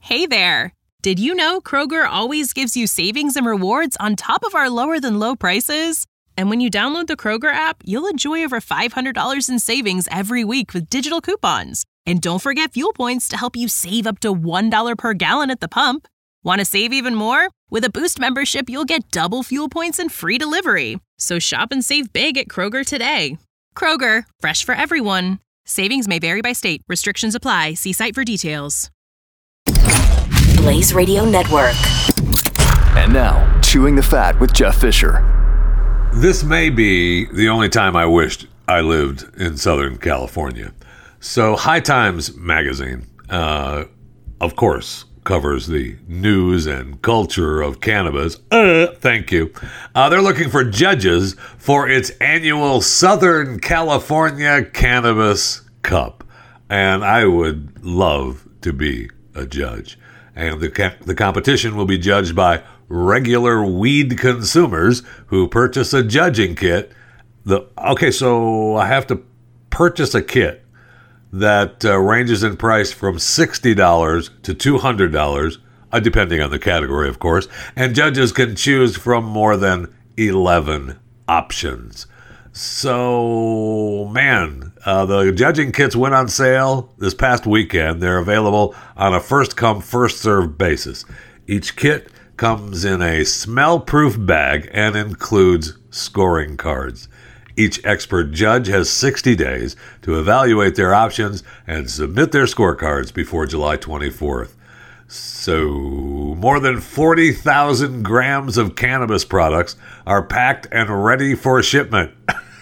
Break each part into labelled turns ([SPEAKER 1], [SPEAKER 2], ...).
[SPEAKER 1] Hey there! Did you know Kroger always gives you savings and rewards on top of our lower-than-low prices? And when you download the Kroger app, you'll enjoy over $500 in savings every week with digital coupons. And don't forget fuel points to help you save up to $1 per gallon at the pump. Want to save even more? With a Boost membership, you'll get double fuel points and free delivery. So shop and save big at Kroger today. Kroger, fresh for everyone. Savings may vary by state. Restrictions apply. See site for details.
[SPEAKER 2] Blaze Radio Network.
[SPEAKER 3] And now, Chewing the Fat with Jeff Fisher.
[SPEAKER 4] This may be the only time I wished I lived in Southern California. So High Times magazine, of course, covers the news and culture of cannabis. Thank you. They're looking for judges for its annual Southern California Cannabis Cup. And I would love to be a judge. And the competition will be judged by regular weed consumers who purchase a judging kit. So I have to purchase a kit that ranges in price from $60 to $200, depending on the category, of course. And judges can choose from more than 11 options. So, man, the judging kits went on sale this past weekend. They're available on a first-come, first-served basis. Each kit comes in a smell-proof bag and includes scoring cards. Each expert judge has 60 days to evaluate their options and submit their scorecards before July 24th. So, more than 40,000 grams of cannabis products are packed and ready for shipment.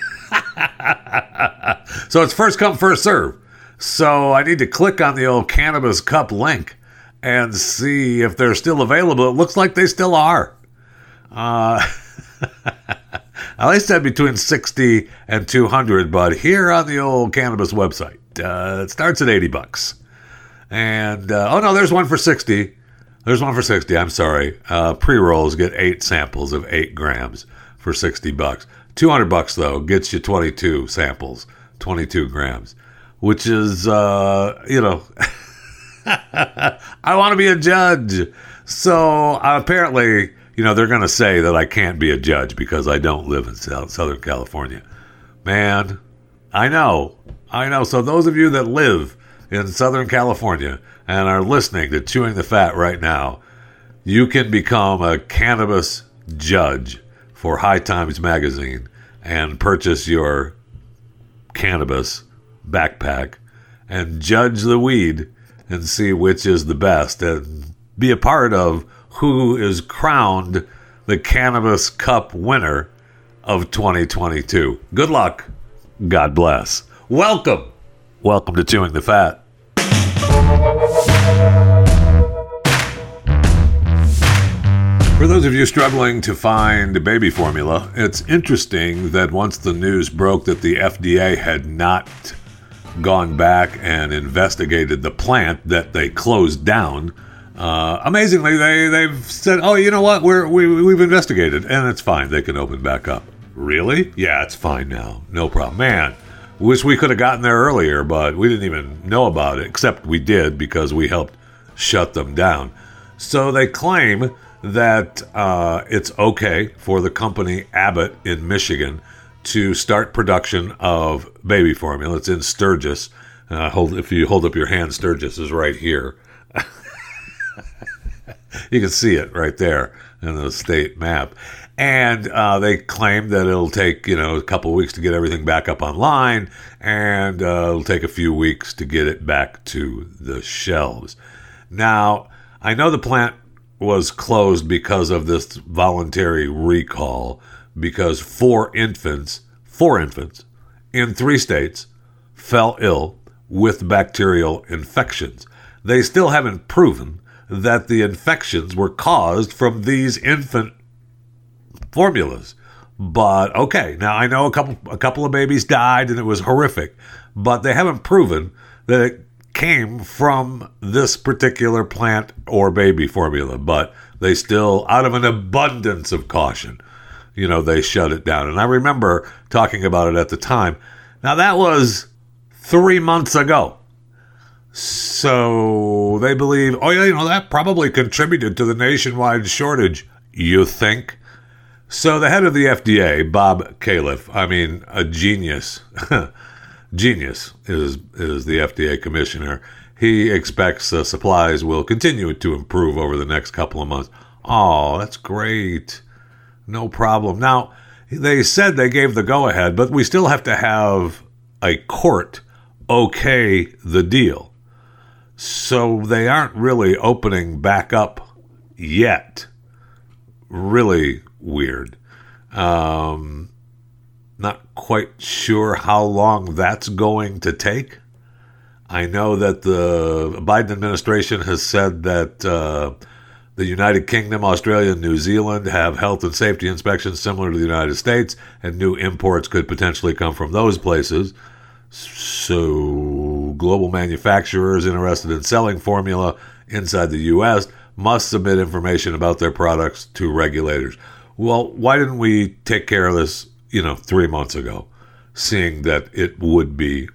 [SPEAKER 4] So it's first come, first serve. So I need to click on the old Cannabis Cup link and see if they're still available. It looks like they still are. They said between 60 and 200, but here on the old cannabis website, it starts at $80. And, there's one for 60. There's one for 60, I'm sorry. Pre-rolls get 8 samples of 8 grams for $60. $200, though, gets you 22 samples, 22 grams, which is, I want to be a judge. So, apparently, they're going to say that I can't be a judge because I don't live in Southern California. Man, I know. So those of you that live in Southern California and are listening to Chewing the Fat right now, you can become a cannabis judge for High Times magazine and purchase your cannabis backpack and judge the weed and see which is the best and be a part of who is crowned the Cannabis Cup winner of 2022. Good luck. God bless. Welcome to Chewing the Fat. For those of you struggling to find baby formula, it's interesting that once the news broke that the FDA had not gone back and investigated the plant that they closed down, amazingly, they've said, oh, you know what, we've investigated, and it's fine. They can open back up. Really? Yeah, it's fine now. No problem. Man, wish we could have gotten there earlier, but we didn't even know about it, except we did because we helped shut them down. So they claim that it's okay for the company Abbott in Michigan to start production of baby formula. It's in Sturgis. If you hold up your hand, Sturgis is right here. You can see it right there in the state map. And they claim that it'll take, a couple of weeks to get everything back up online, and it'll take a few weeks to get it back to the shelves. Now, I know the plant was closed because of this voluntary recall, because 4 infants in 3 states fell ill with bacterial infections. They still haven't proven that the infections were caused from these infant formulas. But okay, now I know a couple of babies died and it was horrific, but they haven't proven that it came from this particular plant or baby formula. But they still, out of an abundance of caution, they shut it down. And I remember talking about it at the time. Now that was 3 months ago. So they believe, oh yeah, that probably contributed to the nationwide shortage. You think? So the head of the FDA, Bob Califf, a genius, genius is the FDA commissioner. He expects supplies will continue to improve over the next couple of months. Oh, that's great. No problem. Now, they said they gave the go-ahead, but we still have to have a court okay the deal. So they aren't really opening back up yet. Really weird. Not quite sure how long that's going to take. I know that the Biden administration has said that the United Kingdom, Australia, and New Zealand have health and safety inspections similar to the United States, and new imports could potentially come from those places. So global manufacturers interested in selling formula inside the U.S. must submit information about their products to regulators. Well, why didn't we take care of this, 3 months ago, seeing that it would be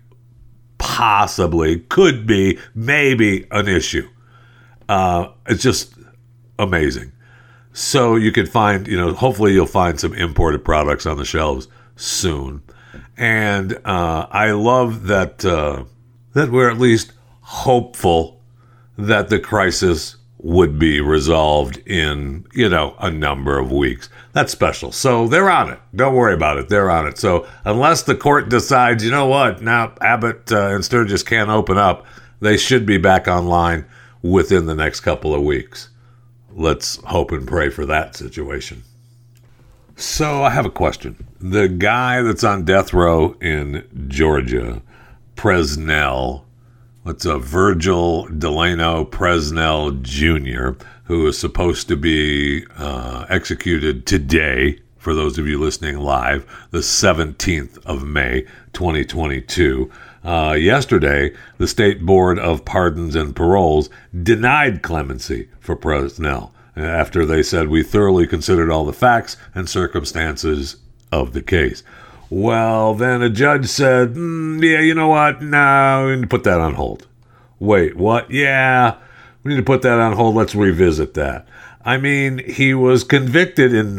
[SPEAKER 4] could be, maybe an issue? It's just amazing. So you could find, hopefully you'll find some imported products on the shelves soon. And I love that we're at least hopeful that the crisis would be resolved in, a number of weeks. That's special. So they're on it. Don't worry about it. They're on it. So unless the court decides, now Abbott and Sturgis can't open up, they should be back online within the next couple of weeks. Let's hope and pray for that situation. So I have a question. The guy that's on death row in Georgia, Presnell, Virgil Delano Presnell Jr., who is supposed to be executed today, for those of you listening live, the 17th of May, 2022. Yesterday, the State Board of Pardons and Paroles denied clemency for Presnell after they said, we thoroughly considered all the facts and circumstances of the case. Well, then a judge said, yeah, you know what? No, we need to put that on hold. Wait, what? Yeah, we need to put that on hold. Let's revisit that. He was convicted in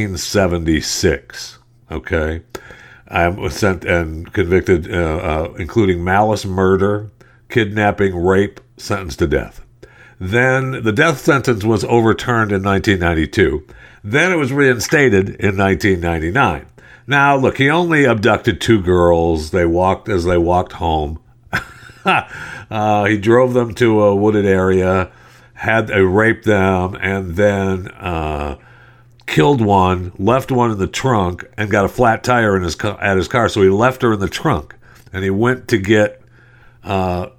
[SPEAKER 4] 1976, okay? Was sent and convicted, including malice murder, kidnapping, rape, sentenced to death. Then the death sentence was overturned in 1992. Then it was reinstated in 1999. Now, look, he only abducted 2 girls. They walked home. He drove them to a wooded area, raped them, and then killed one, left one in the trunk, and got a flat tire at his car. So he left her in the trunk, and he went to get a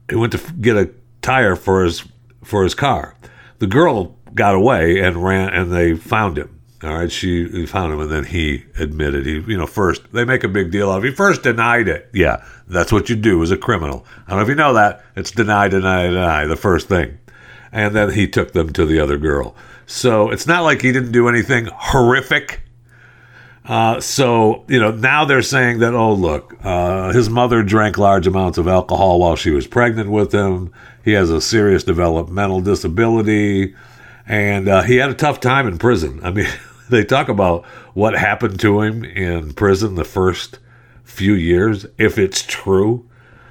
[SPEAKER 4] tire for his car. The girl got away and ran, and they found him. All right, she found him, and then he admitted. First, they make a big deal out of it. He first denied it. Yeah, that's what you do as a criminal. I don't know if you know that. It's deny, the first thing. And then he took them to the other girl. So it's not like he didn't do anything horrific. Now they're saying that, oh, look, his mother drank large amounts of alcohol while she was pregnant with him. He has a serious developmental disability. And he had a tough time in prison. They talk about what happened to him in prison the first few years, if it's true.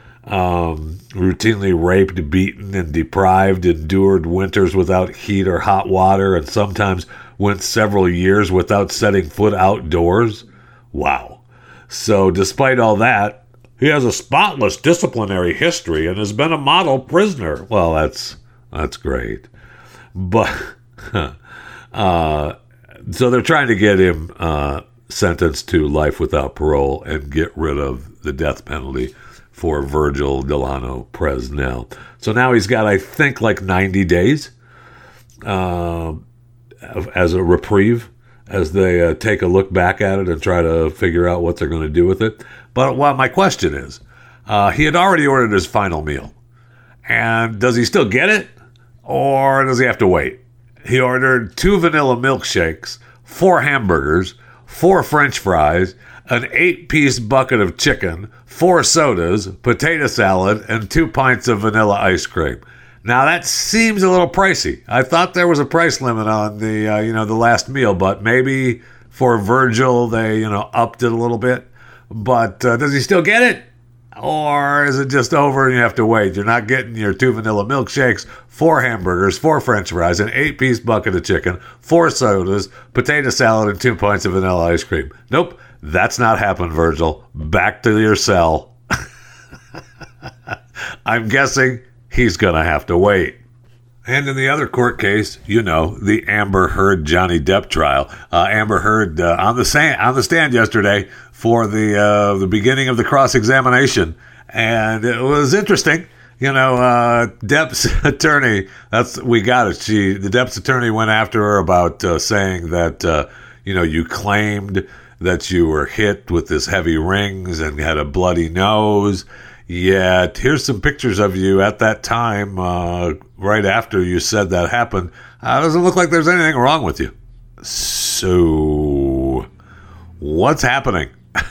[SPEAKER 4] Routinely raped, beaten, and deprived, endured winters without heat or hot water, and sometimes went several years without setting foot outdoors. Wow. So despite all that, he has a spotless disciplinary history and has been a model prisoner. Well, that's great. But so they're trying to get him sentenced to life without parole and get rid of the death penalty for Virgil Delano Presnell. So now he's got, I think, 90 days as a reprieve as they take a look back at it and try to figure out what they're going to do with it. But my question is, he had already ordered his final meal. And does he still get it? Or does he have to wait? He ordered 2 vanilla milkshakes, 4 hamburgers, 4 French fries, an 8-piece bucket of chicken, 4 sodas, potato salad, and 2 pints of vanilla ice cream. Now that seems a little pricey. I thought there was a price limit on the the last meal, but maybe for Virgil they upped it a little bit. But does he still get it? Or is it just over and you have to wait? You're not getting your 2 vanilla milkshakes, 4 hamburgers, 4 french fries, an 8-piece bucket of chicken, 4 sodas, potato salad, and 2 pints of vanilla ice cream. Nope, that's not happening, Virgil. Back to your cell. I'm guessing he's going to have to wait. And in the other court case, the Amber Heard Johnny Depp trial. Amber Heard on the stand yesterday for the beginning of the cross-examination, and it was interesting. Depp's attorney. We got it. The Depp's attorney went after her about saying that you claimed that you were hit with this heavy rings and had a bloody nose. Yet, here's some pictures of you at that time, right after you said that happened. Doesn't look like there's anything wrong with you. So, what's happening?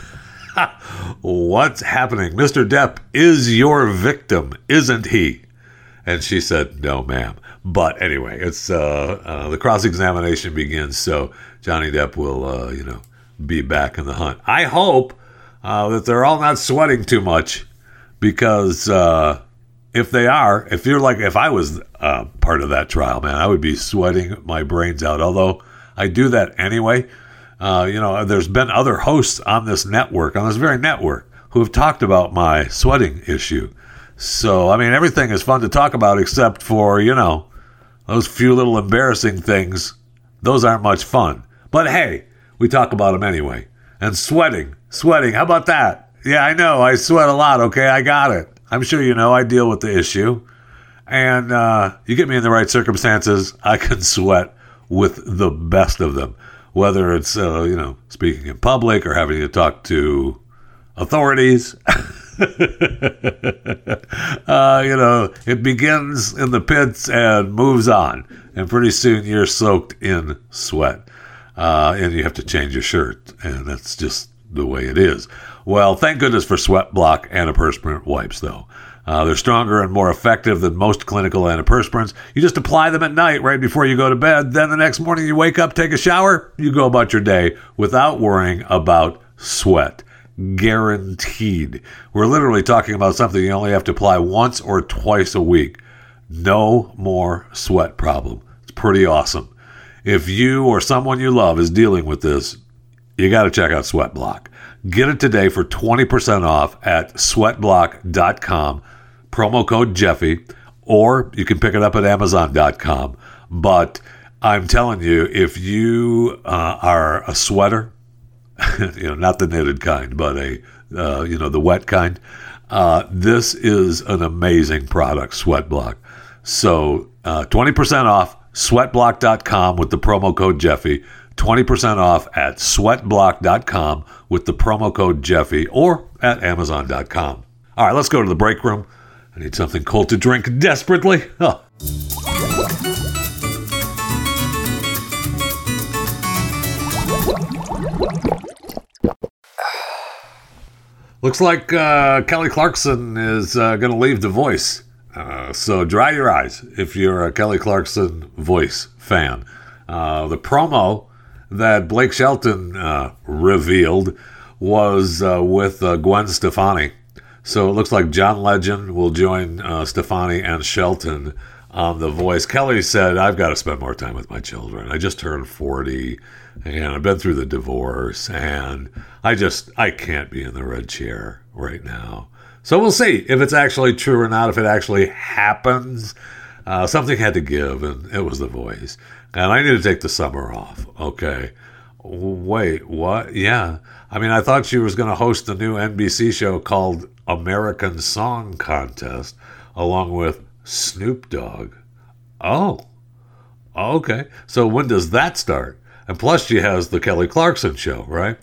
[SPEAKER 4] What's happening? Mr. Depp is your victim, isn't he? And she said, no, ma'am. But anyway, it's the cross-examination begins, so Johnny Depp will, be back in the hunt. I hope that they're all not sweating too much. Because if I was part of that trial, man, I would be sweating my brains out. Although I do that anyway. There's been other hosts on this very network, who have talked about my sweating issue. So, everything is fun to talk about except for, those few little embarrassing things. Those aren't much fun. But hey, we talk about them anyway. And sweating. How about that? Yeah, I know. I sweat a lot, okay? I got it. I'm sure I deal with the issue. And you get me in the right circumstances, I can sweat with the best of them. Whether it's, speaking in public or having to talk to authorities. It begins in the pits and moves on. And pretty soon you're soaked in sweat. And you have to change your shirt. And that's just the way it is. Well, thank goodness for Sweat Block antiperspirant wipes, though. They're stronger and more effective than most clinical antiperspirants. You just apply them at night right before you go to bed. Then the next morning you wake up, take a shower, you go about your day without worrying about sweat. Guaranteed. We're literally talking about something you only have to apply once or twice a week. No more sweat problem. It's pretty awesome. If you or someone you love is dealing with this, you got to check out Sweat Block. Get it today for 20% off at sweatblock.com, promo code Jeffy, or you can pick it up at amazon.com. But I'm telling you, if you are a sweater, not the knitted kind, but the wet kind, this is an amazing product, Sweat Block. So 20% off, sweatblock.com with the promo code Jeffy. 20% off at sweatblock.com with the promo code Jeffy, or at amazon.com. All right, let's go to the break room. I need something cold to drink desperately. Oh. Looks like Kelly Clarkson is going to leave The Voice. So dry your eyes if you're a Kelly Clarkson Voice fan. The promo that Blake Shelton revealed was with Gwen Stefani. So it looks like John Legend will join Stefani and Shelton on The Voice. Kelly said, I've got to spend more time with my children. I just turned 40, and I've been through the divorce, and I can't be in the red chair right now. So we'll see if it's actually true or not, if it actually happens. Something had to give, and it was The Voice. And I need to take the summer off. Okay. Wait, what? Yeah. I thought she was going to host a new NBC show called American Song Contest, along with Snoop Dogg. Oh. Okay. So when does that start? And plus she has the Kelly Clarkson show, right?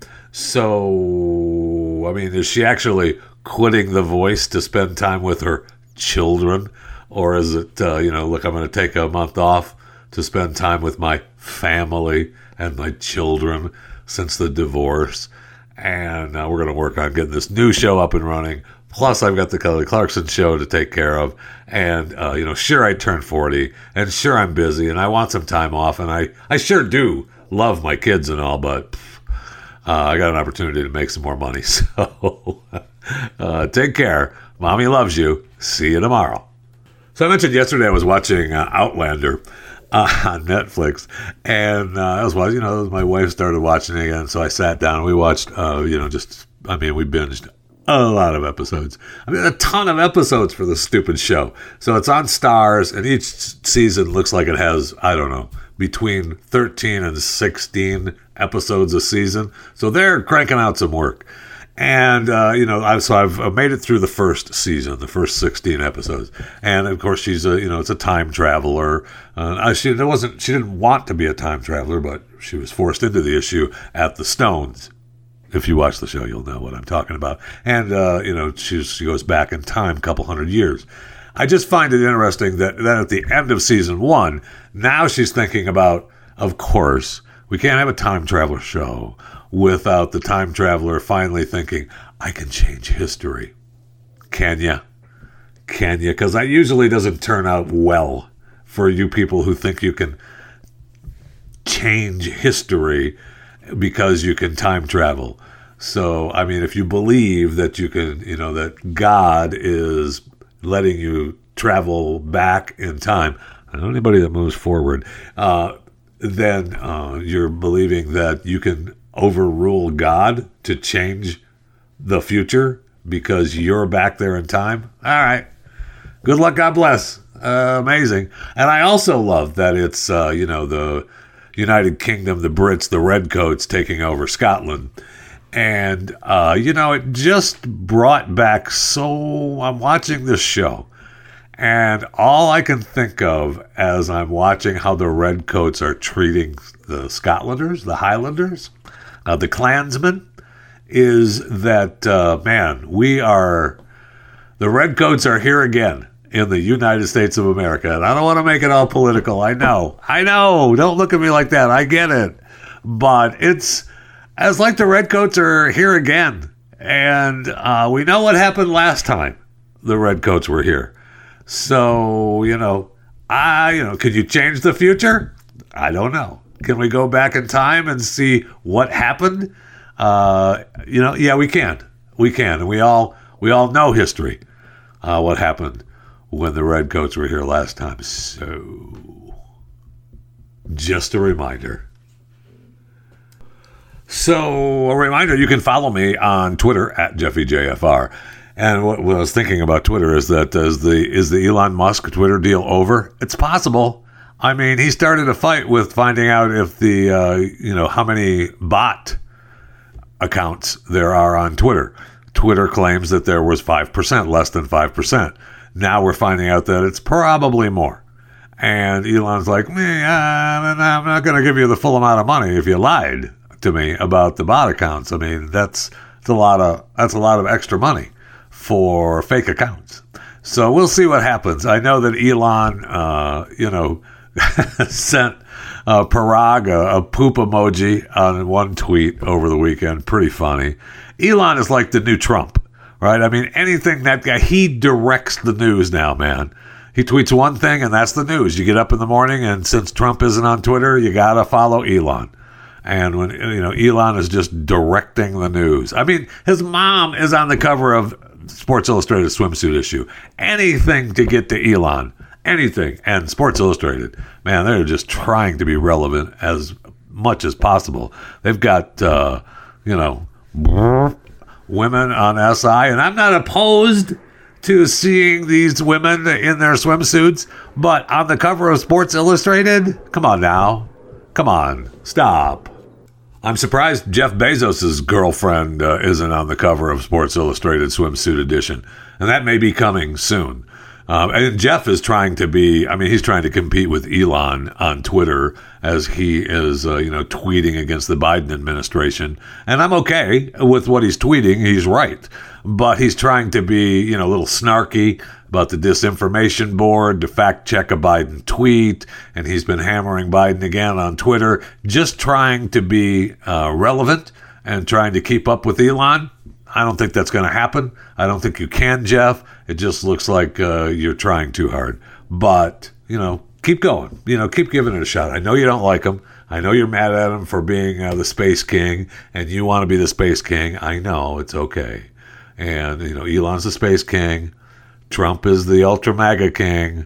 [SPEAKER 4] So, is she actually quitting The Voice to spend time with her children? Or is it, look, I'm going to take a month off to spend time with my family and my children since the divorce. and we're going to work on getting this new show up and running. Plus, I've got the Kelly Clarkson show to take care of, and sure, I turned 40, and sure, I'm busy, and I want some time off, and I sure do love my kids and all, but I got an opportunity to make some more money. So take care. Mommy loves you. See you tomorrow. So I mentioned yesterday I was watching Outlander on Netflix, and I was watching, my wife started watching it again, so I sat down and we watched, we binged a lot of episodes. A ton of episodes for this stupid show. So it's on Starz, and each season looks like it has, I don't know, between 13 and 16 episodes a season. So they're cranking out some work. And, I've made it through the first season, the first 16 episodes. And, of course, she's it's a time traveler. She didn't want to be a time traveler, but she was forced into the issue at the Stones. If you watch the show, you'll know what I'm talking about. And, she goes back in time a couple hundred years. I just find it interesting that at the end of season 1, now she's thinking about, of course, we can't have a time traveler show without the time traveler finally thinking, I can change history. Can ya? Can ya? Because that usually doesn't turn out well for you people who think you can change history because you can time travel. So, if you believe that you can, that God is letting you travel back in time, I don't know anybody that moves forward, then you're believing that you can overrule God to change the future because you're back there in time. All right. Good luck. God bless. Amazing. And I also love that it's, the United Kingdom, the Brits, the Redcoats taking over Scotland. And, it just brought back I'm watching this show, and all I can think of as I'm watching how the Redcoats are treating the Scotlanders, the Highlanders, the Klansmen, is that, the Redcoats are here again in the United States of America. And I don't want to make it all political. I know. Don't look at me like that. I get it. But it's like the Redcoats are here again. And we know what happened last time the Redcoats were here. So, could you change the future? I don't know. Can we go back in time and see what happened? Yeah, we can. We can. And we all know history, what happened when the Redcoats were here last time. So, just a reminder. So, a reminder, you can follow me on Twitter at JeffyJFR. And what I was thinking about Twitter is that is the Elon Musk Twitter deal over? It's possible. He started a fight with finding out if how many bot accounts there are on Twitter. Twitter claims that there was 5%, less than 5%. Now we're finding out that it's probably more. And Elon's like, I'm not going to give you the full amount of money if you lied to me about the bot accounts. That's a lot of extra money for fake accounts. So we'll see what happens. I know that Elon, sent Parag a poop emoji on one tweet over the weekend. Pretty funny. Elon is like the new Trump, right? Anything that guy, he directs the news now, man. He tweets one thing and that's the news. You get up in the morning and since Trump isn't on Twitter, you got to follow Elon. And when, Elon is just directing the news. His mom is on the cover of Sports Illustrated swimsuit issue. Anything to get to Elon. Anything. And Sports Illustrated, man, they're just trying to be relevant as much as possible. They've got, women on SI, and I'm not opposed to seeing these women in their swimsuits, but on the cover of Sports Illustrated? Come on now. Come on. Stop. I'm surprised Jeff Bezos' girlfriend isn't on the cover of Sports Illustrated swimsuit edition, and that may be coming soon. And Jeff is trying to he's trying to compete with Elon on Twitter as he is, tweeting against the Biden administration. And I'm okay with what he's tweeting. He's right. But he's trying to be, a little snarky about the disinformation board to fact check a Biden tweet. And he's been hammering Biden again on Twitter, just trying to be relevant and trying to keep up with Elon. I don't think that's going to happen. I don't think you can, Jeff. It just looks like you're trying too hard. But, keep going. Keep giving it a shot. I know you don't like him. I know you're mad at him for being the Space King, and you want to be the Space King. I know. It's okay. And, Elon's the Space King. Trump is the Ultra MAGA King.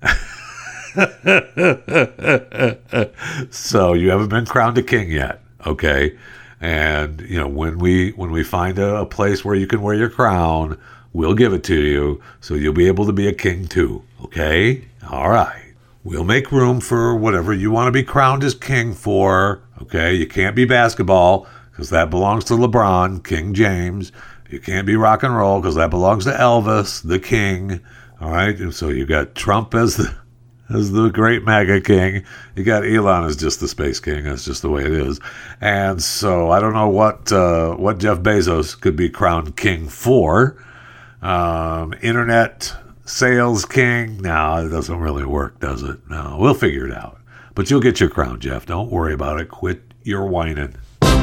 [SPEAKER 4] So you haven't been crowned a king yet, okay? And when we find a place where you can wear your crown, we'll give it to you, so you'll be able to be a king too, okay? All right. We'll make room for whatever you want to be crowned as king for, okay? You can't be basketball because that belongs to LeBron, King James. You can't be rock and roll because that belongs to Elvis, the king. All right. And so you got Trump as the great MAGA king. You got Elon as just the space king. That's just the way it is. And so I don't know what Jeff Bezos could be crowned king for. Internet sales king. No, it doesn't really work, does it? No, we'll figure it out. But you'll get your crown, Jeff. Don't worry about it. Quit your whining.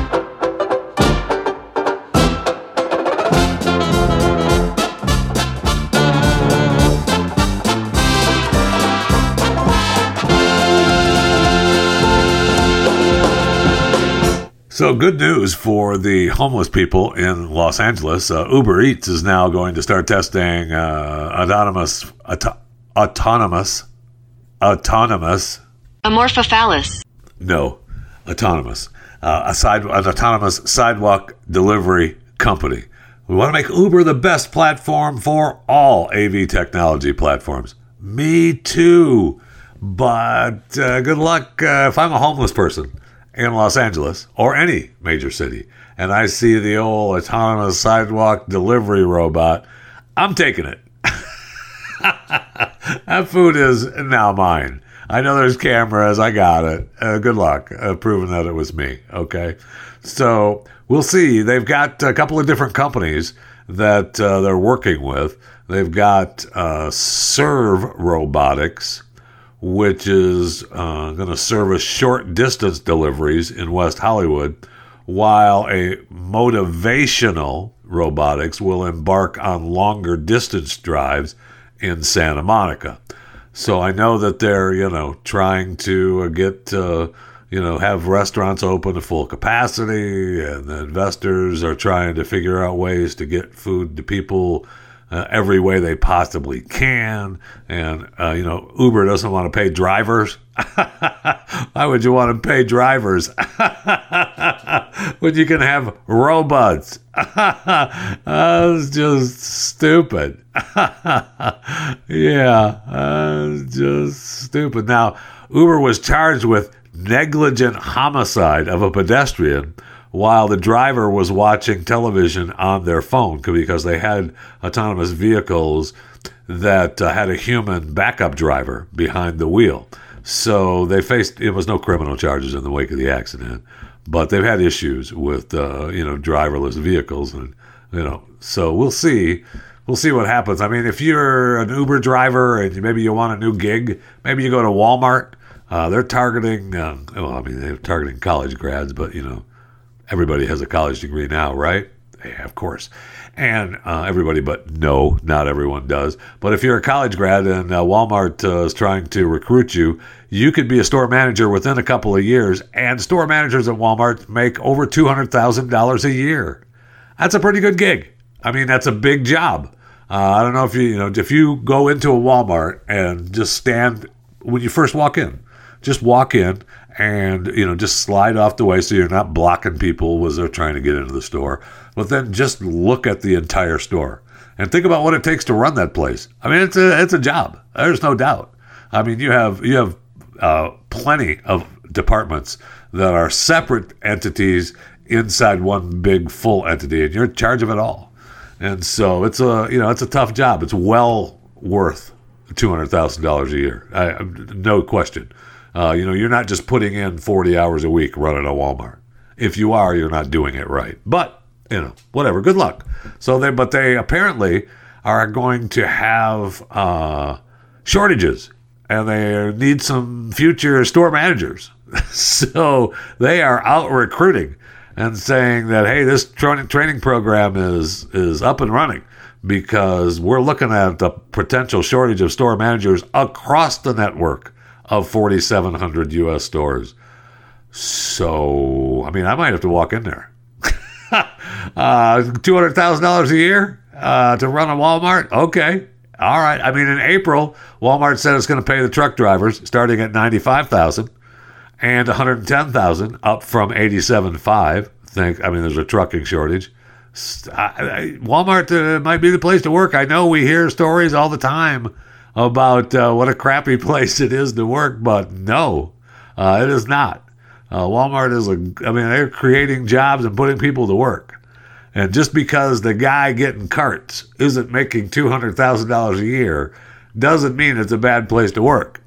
[SPEAKER 4] So good news for the homeless people in Los Angeles. Uber Eats is now going to start testing autonomous.
[SPEAKER 2] Amorphophallus.
[SPEAKER 4] No, autonomous. An autonomous sidewalk delivery company. We want to make Uber the best platform for all AV technology platforms. Me too. But good luck if I'm a homeless person in Los Angeles or any major city, and I see the old autonomous sidewalk delivery robot, I'm taking it. That food is now mine. I know there's cameras. I got it. Good luck proving that it was me. Okay. So we'll see. They've got a couple of different companies that they're working with. They've got Serve Robotics, which is going to service short distance deliveries in West Hollywood, while a Motivational Robotics will embark on longer distance drives in Santa Monica. So I know that they're, trying to get, have restaurants open to full capacity, and the investors are trying to figure out ways to get food to people every way they possibly can. And, Uber doesn't want to pay drivers. Why would you want to pay drivers when you can have robots? It's just stupid. Yeah, just stupid. Now, Uber was charged with negligent homicide of a pedestrian while the driver was watching television on their phone, because they had autonomous vehicles that had a human backup driver behind the wheel. So it was no criminal charges in the wake of the accident, but they've had issues with, driverless vehicles. And, so we'll see what happens. I mean, if you're an Uber driver and maybe you want a new gig, maybe you go to Walmart. They're targeting, they're targeting college grads, but, everybody has a college degree now, right? Yeah, of course. And everybody, but no, not everyone does. But if you're a college grad and Walmart is trying to recruit you, you could be a store manager within a couple of years. And store managers at Walmart make over $200,000 a year. That's a pretty good gig. I mean, that's a big job. I don't know if if you go into a Walmart and just stand when you first walk in, just walk in and, just slide off the way so you're not blocking people as they're trying to get into the store. But then just look at the entire store and think about what it takes to run that place. I mean, it's a job. There's no doubt. I mean, you have plenty of departments that are separate entities inside one big full entity, and you're in charge of it all. And so it's a tough job. It's well worth $200,000 a year. No question. You're not just putting in 40 hours a week running a Walmart. If you are, you're not doing it right. But, whatever. Good luck. But they apparently are going to have shortages, and they need some future store managers. So they are out recruiting. and saying that, hey, this training program is up and running because we're looking at the potential shortage of store managers across the network of 4,700 U.S. stores. So, I mean, I might have to walk in there. $200,000 a year to run a Walmart? Okay. All right. I mean, in April, Walmart said it's going to pay the truck drivers starting at $95,000 and $110,000, up from $87,500. There's a trucking shortage. Walmart might be the place to work. I know we hear stories all the time about what a crappy place it is to work, but no, it is not. Walmart they're creating jobs and putting people to work. And just because the guy getting carts isn't making $200,000 a year doesn't mean it's a bad place to work.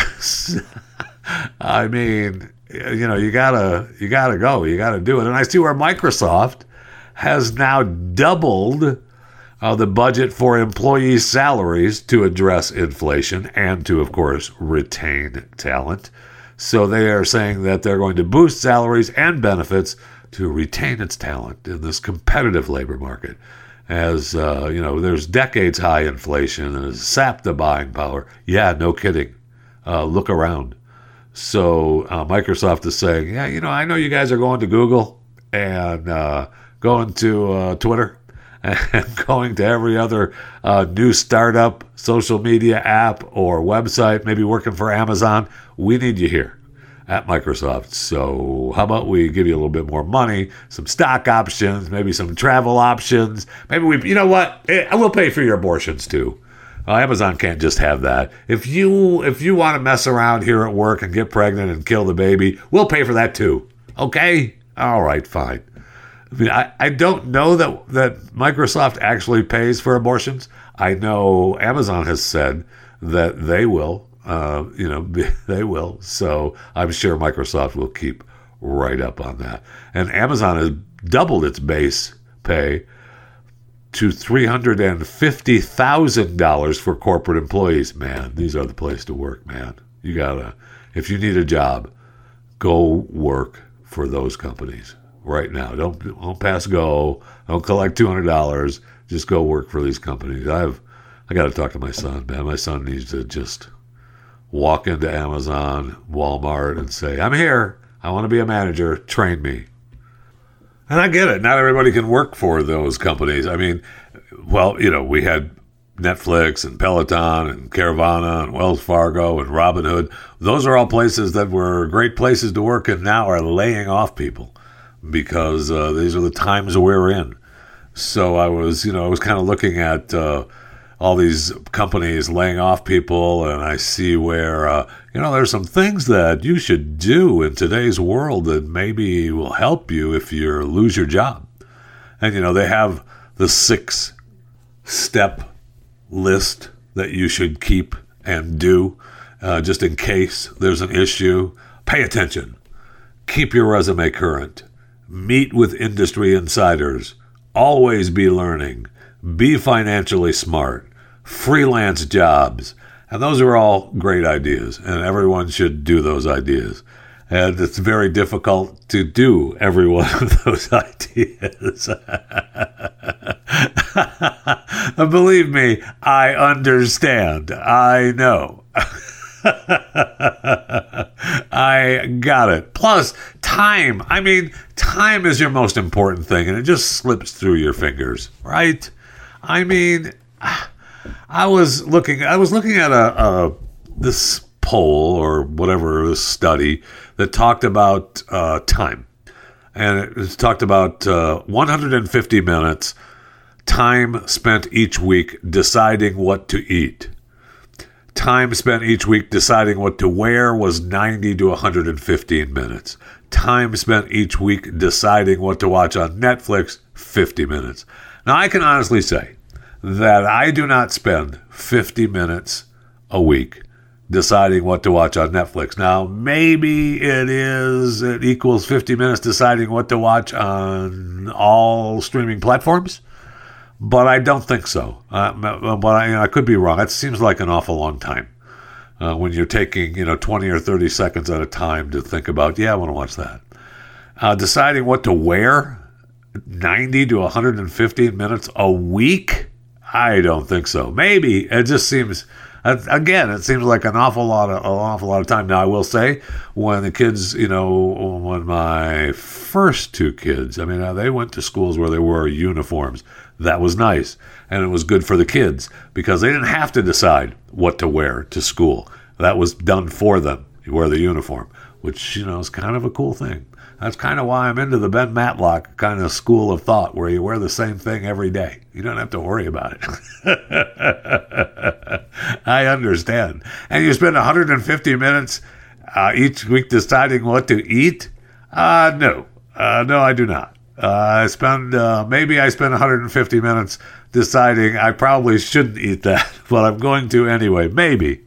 [SPEAKER 4] I mean, you gotta go. You gotta do it. And I see where Microsoft has now doubled the budget for employee salaries to address inflation and to, of course, retain talent. So they are saying that they're going to boost salaries and benefits to retain its talent in this competitive labor market. As, there's decades high inflation and it's sapped the buying power. Yeah, no kidding. Look around. So Microsoft is saying, I know you guys are going to Google and going to Twitter and going to every other new startup, social media app or website, maybe working for Amazon. We need you here at Microsoft. So how about we give you a little bit more money, some stock options, maybe some travel options. Maybe we'll pay for your abortions too. Amazon can't just have that. If you want to mess around here at work and get pregnant and kill the baby, we'll pay for that too. Okay? All right, fine. I mean, I don't know that Microsoft actually pays for abortions. I know Amazon has said that they will. They will. So I'm sure Microsoft will keep right up on that. And Amazon has doubled its base pay to $350,000 for corporate employees. Man, these are the place to work, man. If you need a job, go work for those companies right now. Don't pass go. Don't collect $200. Just go work for these companies. I got to talk to my son, man. My son needs to just walk into Amazon, Walmart, and say, I'm here. I want to be a manager. Train me. And I get it. Not everybody can work for those companies. I mean, we had Netflix and Peloton and Carvana and Wells Fargo and Robinhood. Those are all places that were great places to work and now are laying off people because these are the times we're in. So I was kind of looking at all these companies laying off people, and I see where, there's some things that you should do in today's world that maybe will help you if you lose your job. And, they have the 6-step list that you should keep and do just in case there's an issue. Pay attention. Keep your resume current. Meet with industry insiders. Always be learning. Be financially smart. Freelance jobs. And those are all great ideas, and everyone should do those ideas. And it's very difficult to do every one of those ideas. Believe me, I understand. I know. I got it. Plus, time. I mean, time is your most important thing, and it just slips through your fingers, right? I mean, I was looking at this poll or whatever, this study that talked about time, and it talked about 150 minutes time spent each week deciding what to eat. Time spent each week deciding what to wear was 90 to 115 minutes. Time spent each week deciding what to watch on Netflix, 50 minutes. Now, I can honestly say that I do not spend 50 minutes a week deciding what to watch on Netflix. Now, maybe it equals 50 minutes deciding what to watch on all streaming platforms, but I don't think so. But I could be wrong. It seems like an awful long time when you're taking 20 or 30 seconds at a time to think about, I want to watch that. Deciding what to wear 90 to 115 minutes a week? I don't think so. Maybe. It just seems, again, it seems like an awful lot of time. Now, I will say, when the kids, when my first two kids, they went to schools where there were uniforms. That was nice. And it was good for the kids because they didn't have to decide what to wear to school. That was done for them. You wear the uniform, which, is kind of a cool thing. That's kind of why I'm into the Ben Matlock kind of school of thought, where you wear the same thing every day. You don't have to worry about it. I understand. And you spend 150 minutes each week deciding what to eat? No, I do not. Maybe I spend 150 minutes deciding I probably shouldn't eat that, but I'm going to anyway. Maybe.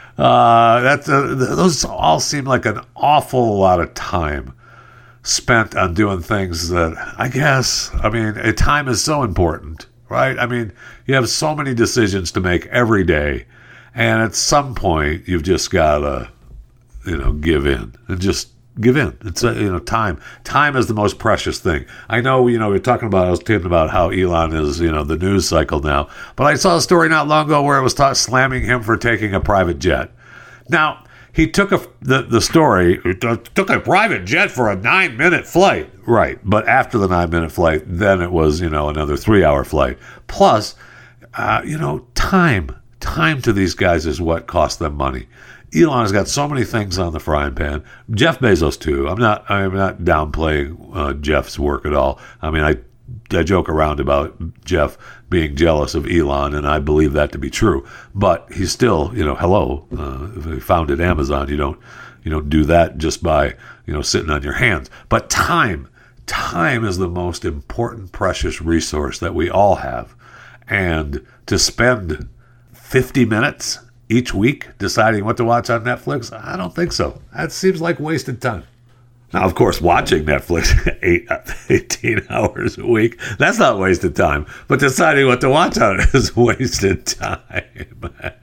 [SPEAKER 4] Those all seem like an awful lot of time spent on doing things that time is so important, right? You have so many decisions to make every day, and at some point you've just got to, give in and just give in. It's time is the most precious thing. I know, I was talking about how Elon is, the news cycle now, but I saw a story not long ago where it was slamming him for taking a private jet. Now, he took a private jet for a 9-minute flight. Right. But after the 9-minute flight, then it was, another 3-hour flight. Plus, time to these guys is what costs them money. Elon has got so many things on the frying pan. Jeff Bezos too. I'm not downplaying Jeff's work at all. I joke around about Jeff being jealous of Elon, and I believe that to be true. But he's still, if he founded Amazon, you don't do that just by, sitting on your hands. But time is the most important, precious resource that we all have. And to spend 50 minutes each week deciding what to watch on Netflix, I don't think so. That seems like wasted time. Now, of course, watching Netflix 18 hours a week, that's not wasted time. But deciding what to watch on it is wasted time.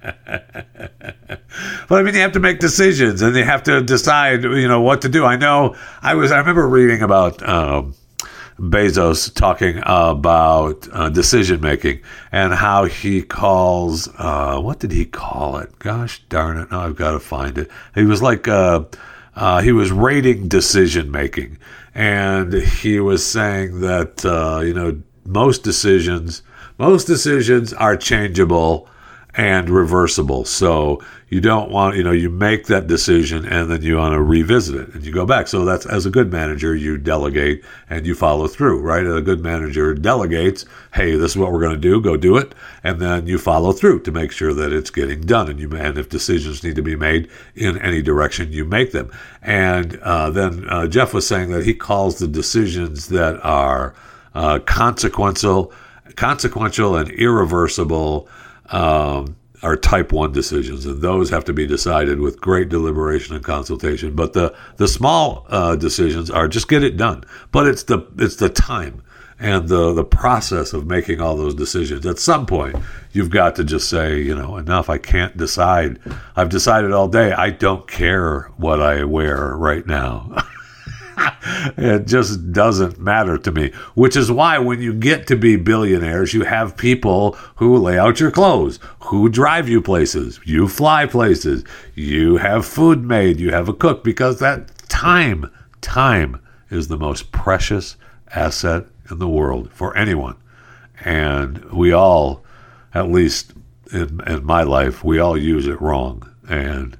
[SPEAKER 4] But you have to make decisions, and you have to decide, what to do. I remember reading about Bezos talking about decision making and how he calls, what did he call it? Gosh darn it. Now I've got to find it. He was like, he was rating decision making, and he was saying that most decisions are changeable and reversible. So you don't want, you make that decision and then you want to revisit it and you go back. So that's, as a good manager, you delegate and you follow through, right? A good manager delegates, hey, this is what we're going to do, go do it. And then you follow through to make sure that it's getting done. And if decisions need to be made in any direction, you make them. And then Jeff was saying that he calls the decisions that are consequential and irreversible are type 1 decisions, and those have to be decided with great deliberation and consultation. But the small decisions are just get it done. But it's the time and the process of making all those decisions. At some point, you've got to just say, enough. I can't decide. I've decided all day. I don't care what I wear right now. It just doesn't matter to me, which is why when you get to be billionaires, you have people who lay out your clothes, who drive you places, you fly places, you have food made, you have a cook, because that time is the most precious asset in the world for anyone. And we all, at least in my life, we all use it wrong. And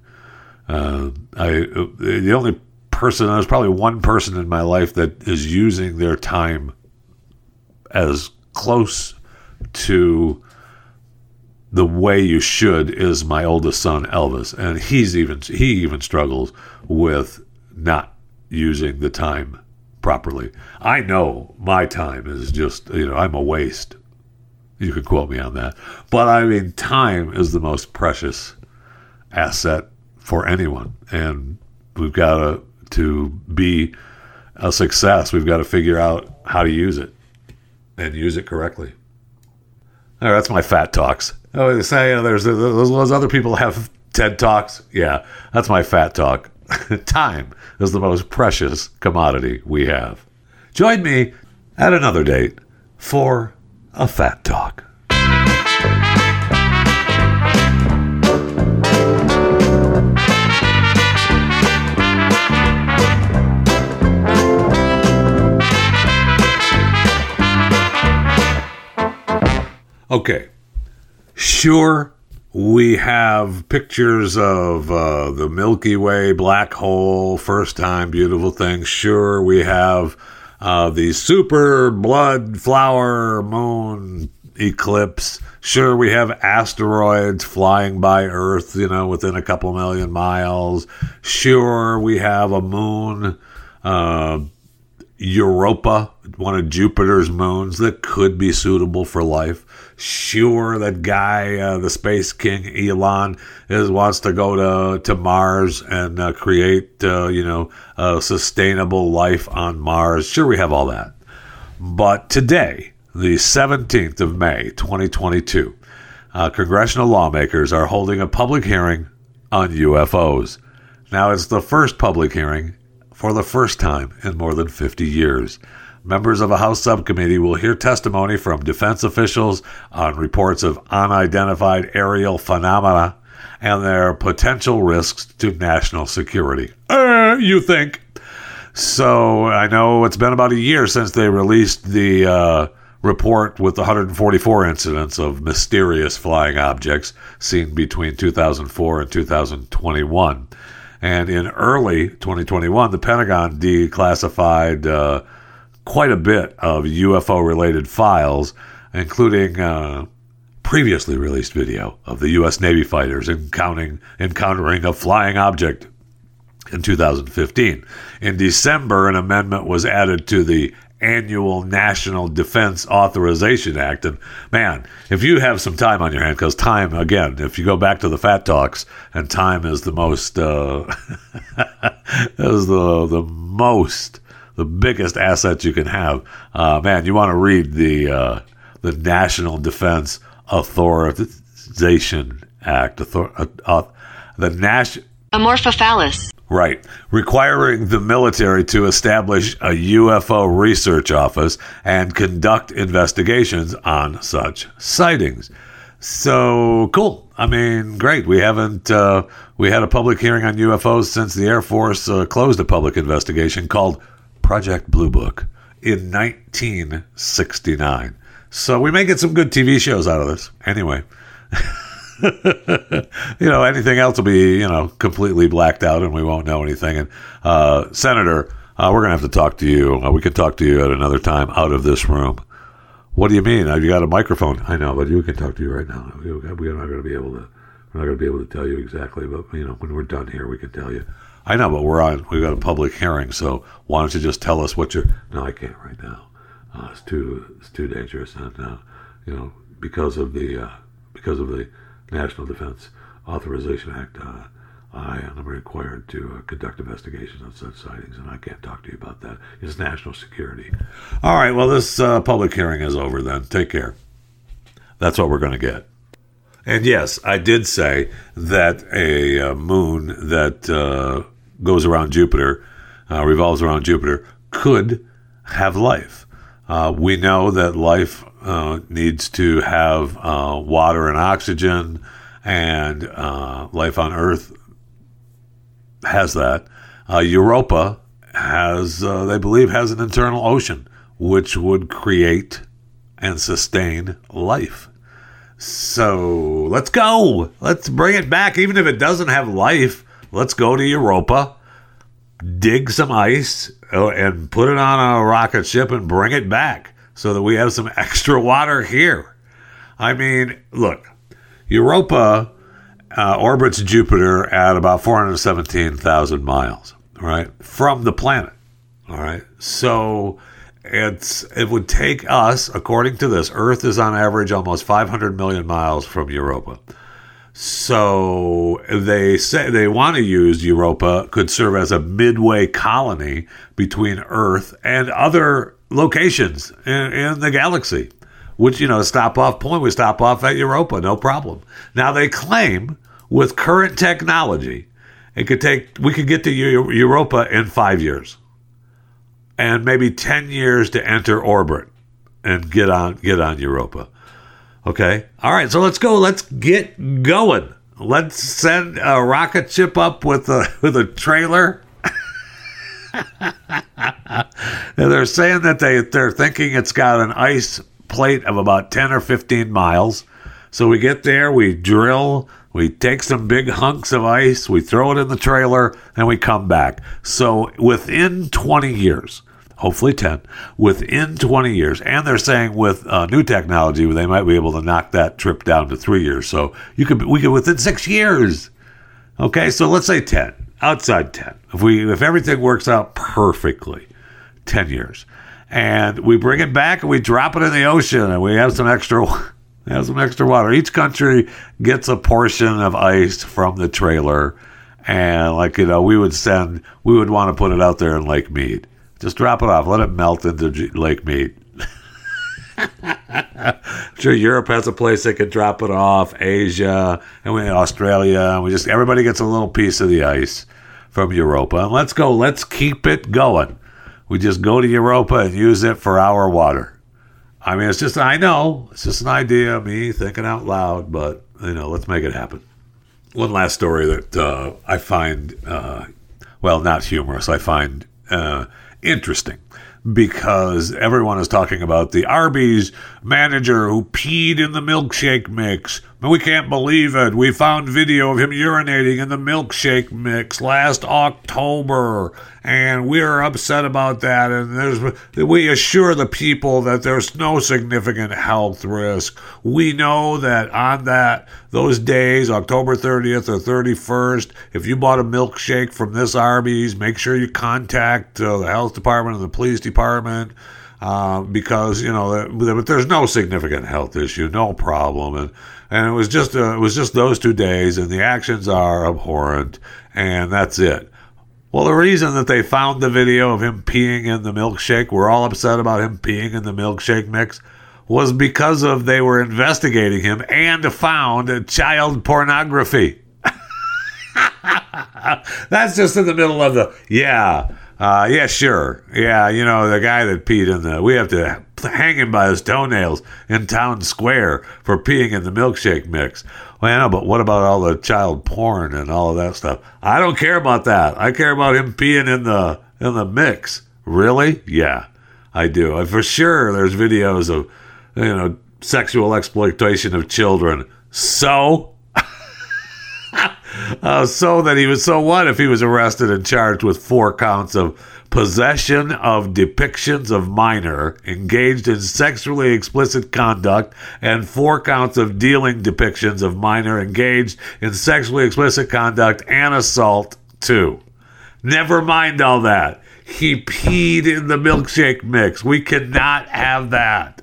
[SPEAKER 4] the only person, there's probably one person in my life that is using their time as close to the way you should, is my oldest son, Elvis. And he even struggles with not using the time properly. I know my time is just, I'm a waste. You can quote me on that. But time is the most precious asset for anyone. And we've got to be a success, we've got to figure out how to use it and use it correctly. All right, that's my fat talks. Oh, they say there's those other people have TED Talks. Yeah, that's my fat talk. Time is the most precious commodity we have. Join me at another date for a Fat Talk. Okay, sure, we have pictures of the Milky Way black hole, first time beautiful thing. Sure, we have the super blood flower moon eclipse. Sure, we have asteroids flying by Earth, within a couple million miles. Sure, we have a moon, Europa, one of Jupiter's moons that could be suitable for life. Sure, that guy, the space king Elon, wants to go to Mars and create, a sustainable life on Mars. Sure, we have all that. But today, the 17th of May, 2022, congressional lawmakers are holding a public hearing on UFOs. Now, it's the first public hearing for the first time in more than 50 years. Members of a House subcommittee will hear testimony from defense officials on reports of unidentified aerial phenomena and their potential risks to national security. You think? So I know it's been about a year since they released the report with the 144 incidents of mysterious flying objects seen between 2004 and 2021. And in early 2021, the Pentagon declassified quite a bit of UFO-related files, including previously released video of the U.S. Navy fighters encountering a flying object in 2015. In December, an amendment was added to the annual National Defense Authorization Act. And man, if you have some time on your hand, because time, again, if you go back to the Fat Talks, and time is the most, the biggest asset you can have. Man, you want to read the National Defense Authorization Act,
[SPEAKER 2] Amorphophallus.
[SPEAKER 4] Right, requiring the military to establish a UFO research office and conduct investigations on such sightings. So cool. I mean, great. We haven't we had a public hearing on UFOs since the Air Force closed a public investigation called Project Blue Book in 1969. So we may get some good TV shows out of this. Anyway, anything else will be, completely blacked out and we won't know anything. And Senator, we're going to have to talk to you. We can talk to you at another time out of this room. What do you mean? Have you got a microphone? I know, but we can talk to you right now. We're not going to be able to tell you exactly, but when we're done here, we can tell you. I know, but we've got a public hearing, so why don't you just tell us what you're... No, I can't right now. It's too dangerous, and because of the National Defense Authorization Act, I am required to conduct investigations on such sightings, and I can't talk to you about that. It's national security. All right, well, this public hearing is over then. Take care. That's what we're going to get. And yes, I did say that a moon that goes around Jupiter, revolves around Jupiter, could have life. We know that life needs to have water and oxygen, and life on Earth has that. Europa they believe, has an internal ocean, which would create and sustain life. So let's go. Let's bring it back. Even if it doesn't have life, let's go to Europa, dig some ice, and put it on a rocket ship and bring it back so that we have some extra water here. I mean, look, Europa orbits Jupiter at about 417,000 miles, right, from the planet. All right. So it would take us, according to this, Earth is on average almost 500 million miles from Europa. So they say they want to use Europa, could serve as a midway colony between Earth and other locations in the galaxy, which, stop off point, we stop off at Europa, no problem. Now they claim with current technology we could get to Europa in 5 years, and maybe 10 years to enter orbit and get on Europa. Okay, all right. So let's go. Let's get going. Let's send a rocket ship up with a trailer. And they're saying that they're thinking it's got an ice plate of about 10 or 15 miles. So we get there, we drill, we take some big hunks of ice, we throw it in the trailer, and we come back. So within 20 years, hopefully 10, within 20 years, and they're saying with new technology, they might be able to knock that trip down to 3 years. So we could within 6 years. Okay, so let's say 10, outside 10. If everything works out perfectly, 10 years. And we bring it back and we drop it in the ocean and we have some extra water. Each country gets a portion of ice from the trailer. And we would want to put it out there in Lake Mead. Just drop it off. Let it melt into Lake Mead. I'm sure Europe has a place they could drop it off. Asia and Australia. And everybody gets a little piece of the ice from Europa. And let's go. Let's keep it going. We just go to Europa and use it for our water. I mean, it's just an idea of me thinking out loud, but, let's make it happen. One last story that I find, not humorous, I find interesting, because everyone is talking about the Arby's manager who peed in the milkshake mix. We can't believe it. We found video of him urinating in the milkshake mix last October, and we're upset about that. And we assure the people that there's no significant health risk. We know that on those days, October 30th or 31st, if you bought a milkshake from this Arby's, make sure you contact the health department and the police department. Because but there's no significant health issue, no problem, and it was just those 2 days, and the actions are abhorrent, and that's it. Well, the reason that they found the video of him peeing in the milkshake, we're all upset about him peeing in the milkshake mix, was because they were investigating him and found child pornography. That's just in the middle of the sure. Yeah, the guy that peed we have to hang him by his toenails in Town Square for peeing in the milkshake mix. Well, I know, but what about all the child porn and all of that stuff? I don't care about that. I care about him peeing in the mix. Really? Yeah, I do. For sure, there's videos of, sexual exploitation of children. So what if he was arrested and charged with 4 counts of possession of depictions of minor engaged in sexually explicit conduct and 4 counts of dealing depictions of minor engaged in sexually explicit conduct and assault too. Never mind all that. He peed in the milkshake mix. We cannot have that.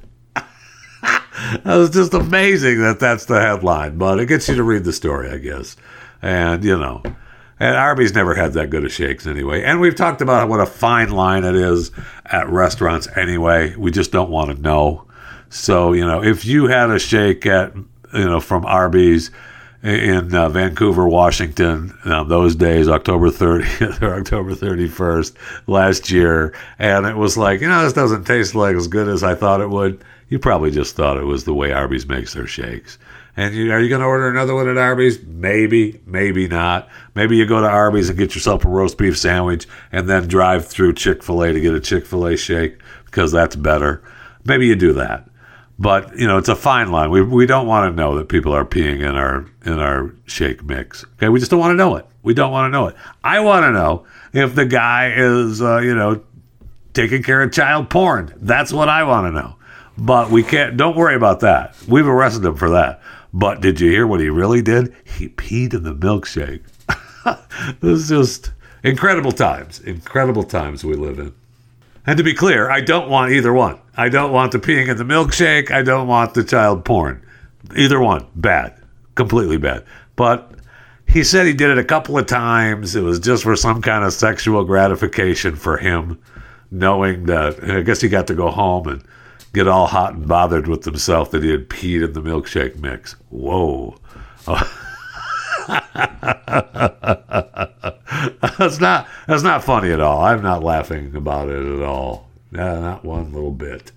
[SPEAKER 4] It was just amazing that's the headline, but it gets you to read the story, I guess. And, and Arby's never had that good of shakes anyway. And we've talked about what a fine line it is at restaurants anyway. We just don't want to know. So, if you had a shake from Arby's in Vancouver, Washington, those days, October 30th or October 31st last year, and it was like, this doesn't taste like as good as I thought it would, you probably just thought it was the way Arby's makes their shakes. And are you going to order another one at Arby's? Maybe, maybe not. Maybe you go to Arby's and get yourself a roast beef sandwich and then drive through Chick-fil-A to get a Chick-fil-A shake because that's better. Maybe you do that. But, it's a fine line. We don't want to know that people are peeing in our shake mix. Okay, we just don't want to know it. We don't want to know it. I want to know if the guy is, taking care of child porn. That's what I want to know. But we can't. Don't worry about that. We've arrested him for that. But did you hear what he really did? He peed in the milkshake. This is just incredible times. Incredible times we live in. And to be clear, I don't want either one. I don't want the peeing in the milkshake. I don't want the child porn. Either one. Bad. Completely bad. But he said he did it a couple of times. It was just for some kind of sexual gratification for him, knowing that, I guess he got to go home and get all hot and bothered with himself that he had peed in the milkshake mix. Whoa. That's not funny at all. I'm not laughing about it at all. Not one little bit.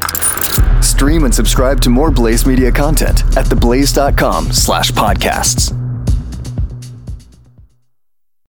[SPEAKER 3] Stream and subscribe to more Blaze Media content at theblaze.com/podcasts.